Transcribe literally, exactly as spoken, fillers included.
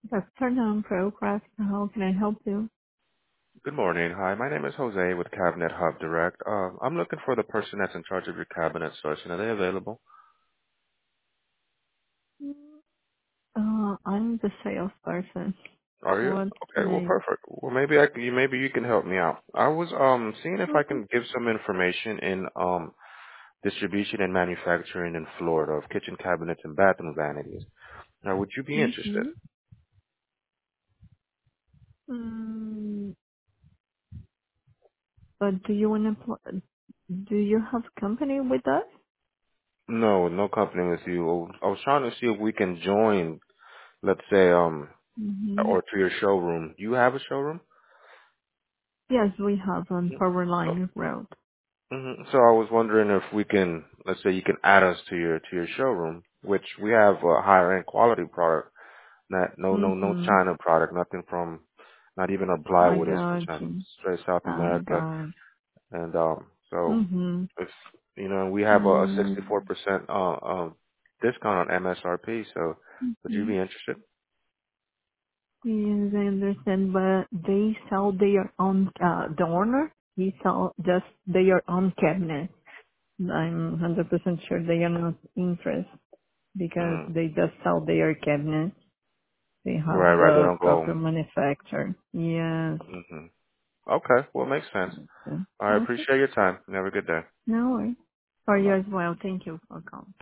Afternoon, Procraft. How can I help you? Good morning. Hi, my name is Jose with Cabinet Hub Direct. Um, I'm looking for the person that's in charge of your cabinet sourcing. Are they available? Uh, I'm the salesperson. Are you? What's the Okay, well, name? perfect. Well, maybe I can, you maybe you can help me out. I was um seeing if I Mm-hmm. can give some information in um distribution and manufacturing in Florida of kitchen cabinets and bathroom vanities. Now, would you be interested? Mm-hmm. Mm, but do you want to? Pl- do you have company with us? No, no company with you. I was trying to see if we can join, let's say, um, Mm-hmm. or to your showroom. Do you have a showroom? Yes, we have on Power Oh, Line Road. hmm So I was wondering if we can, let's say, you can add us to your to your showroom, which we have a higher end quality product. Not no no no Mm-hmm. China product, nothing from, not even a I plywood is from got China, you. straight South I America. got. And um, so Mm-hmm. if you know, we have a Mm-hmm. sixty-four percent uh um discount on M S R P. So would you be interested? Yes, I understand, but they sell their own. Uh, the owner, he sell just their own cabinet. I'm one hundred percent sure they are not interested because Mm. they just sell their cabinets. They have Right, right. They the don't go. proper manufacturer. Yes. hmm Okay, well, it makes sense. Okay. I Okay. appreciate your time. You have a good day. No worries. For Bye you bye. as well. Thank you for calling.